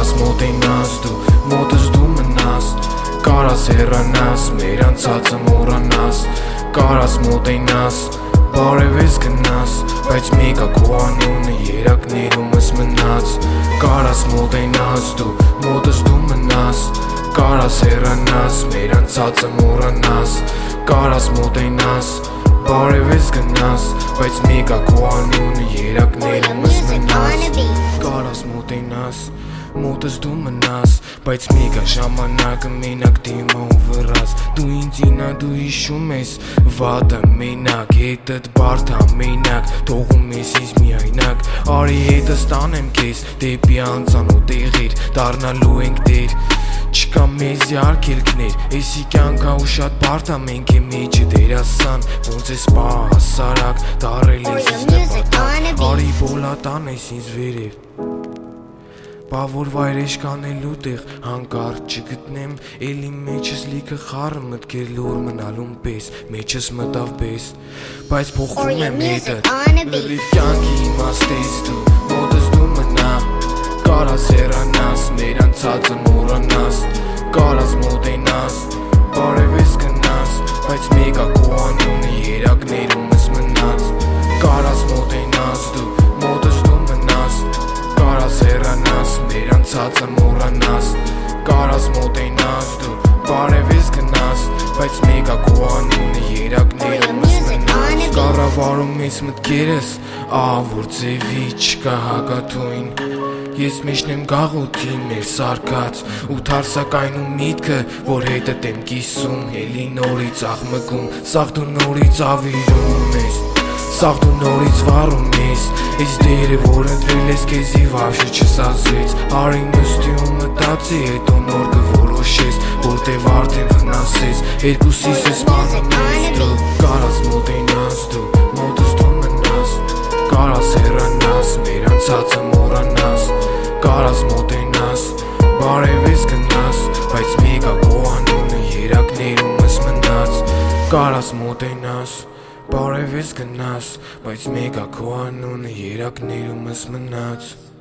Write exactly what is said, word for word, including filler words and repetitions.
Կարաս մոտենաս դու, մոտս դու մնաս, կարաս հեռանաս, մեր անցածը մոռանաս, կարաս մոտենաս, բարևես գնաս, բայց մեկա քո անունը երակներումս մնաց, կարաս մոտենաս դու, մոտս դու մնաս, կարաս հեռանաս, մեր անցածը մոռանաս, կարաս մոտենաս, բարևես գնաս, բայց մեկա քո անունը երակներումս մնաց, կարաս մոտենաս, մոտս դու մնաս, բայց մեկա ժամանակը մենակ դիմա ու վրաս, դու ինձ ինա դու հիշում ես, վատը մենակ, հետըտ բարդ ամենակ, թողում ես ինձ միայնակ, արի հետս տանեմ քեզ, դեպի անծանոթ տեղեր, դառնալու ենք դեր, չկա մեզ յարկելքներ, էսի կյանքա ու շատ բարդ ա մենք է մեջը դերասան, ոնց ես պահասարակ, դարել ես ինձ նպատակ, արի բոլատան ես ինձ վերև, բա որ վայրեշ կանելու տեղ հանկարծ չգտնեմ, էլի մեջս լիքը խառը մտքեր լոր մնալուն պես, մեջս մտավ պես, բայց փոխվում եմ հետըտ, լրիվ կյանքի իմաստես դու, մոտս դու մնա, կարաս հեռանաս, մեր անցածը մոռանաս, կարաս մոտենաս, բարևես գնաս, բայց մեկա քո անունը երակներումս մնաց, կարաս մոտենաս դու, մոտս դու մնաս, կարաս հեռանաս, մեր անցածը մոռանաս, կարաս մոտենաս դու, բարևես գնաս, բայց մեկա քո անունը երակներումս մնաց, կառավարում ես մտքերս, ահավոր ձևի չկա հագաթույն, ես միշտ եմ գաղութի մեր սարկած, ու թարսակայնում միտքը, որ հետըտ եմ կիսում, էլի նորից աղմկում, սաղ դու նորից ավիրում ես, սաղ դու նորից վառում ես, ես դերը, որ ընտրել ես կեզի վավշը չսազվեց, արին նստիում մտացի, հետո նոր կորոշես, որտև արդեն վնասես, երկուսիս ես մանում ես դու, կարաս մոտենաս դու, մոտս դու մնաս, կարաս հեռանաս, մեր անցածը մոռանաս, կարաս մոտենաս, բարևես գնաս, բայց մեկա քո անունը երակներումս մնաց, կարաս մոտենաս, բարևես գնաս, բայց մեկա քո անունը երակներումս մնաց